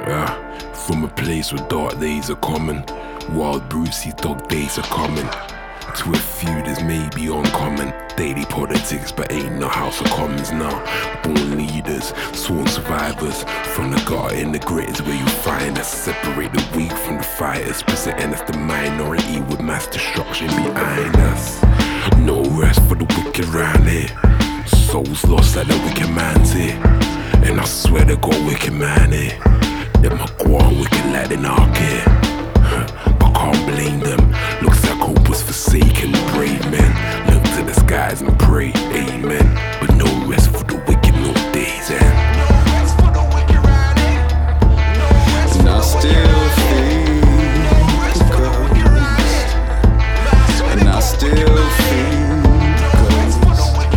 From a place where dark days are common, wild Brucey dog days are coming. To a few that's maybe uncommon, daily politics but ain't no House of Commons now. Born leaders, sworn survivors, from the gutter in the grit is where you find us. Separate the weak from the fighters, presenting us the minority with mass destruction behind us. No rest for the wicked round here, souls lost like the wicked man's here. And I swear they got wicked man here. Them a go on wicked like they not care. But can't blame them. Looks like hope was forsaken. Brave men look to the skies and pray, amen. But no rest for the wicked, no days end. No rest for the wicked round here. And I still feel the ghost. And I still feel the ghost.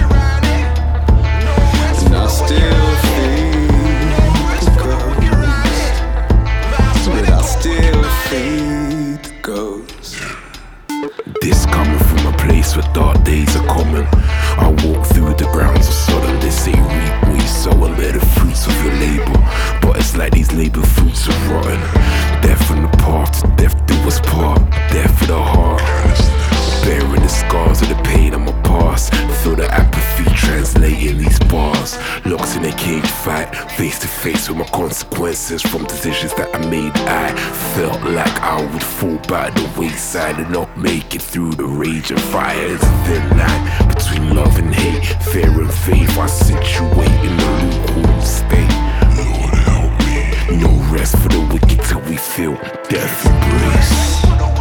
And I still feel the ghost. But I still feel the ghost. This coming from a place where dark days are common. I walk through the grounds of Sodom. They say reap what you sow and bear the fruits of your labor. But it's like these labor fruits are rotten. Death on the path to death do us part. Death for the heart, bearing the scars of the pain of my past. Feel the apathy translating these bars. Locked in a cage fight, face to face with my consequences from decisions that I made. I felt like I would fall by the wayside and not make it through the rage and fire. It's a thin line between love and hate, fear and faith. I situate in the lukewarm state. Lord help me. No rest for the wicked till we feel death embrace.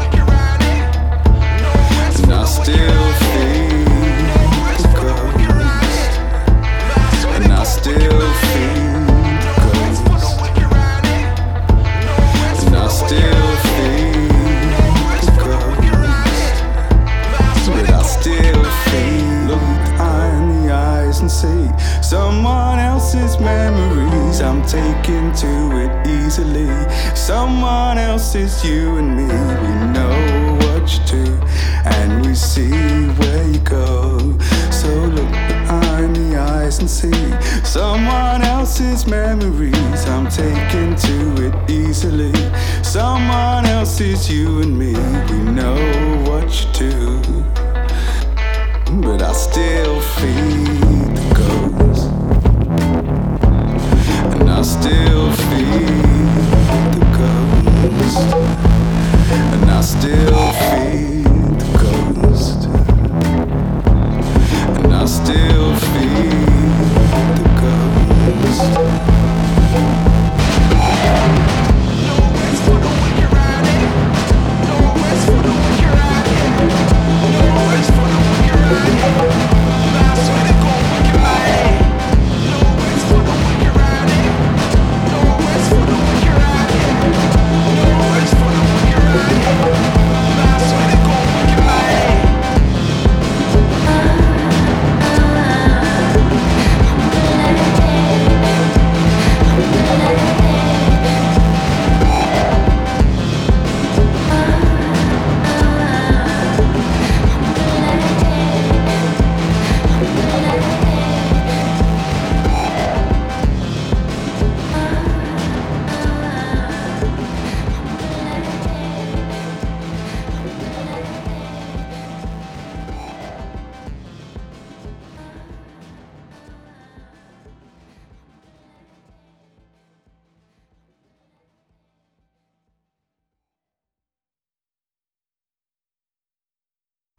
And I still feel the ghost. And I still feel the ghost. And I still feel the ghost. But I still feel. Look behind the eyes and see someone else's memories. I'm taken to it easily. Someone else's you and me. We know what you do and we see where you go. So look behind the eyes and see someone else's memories. I'm taken to it easily. Someone else's you and me. We know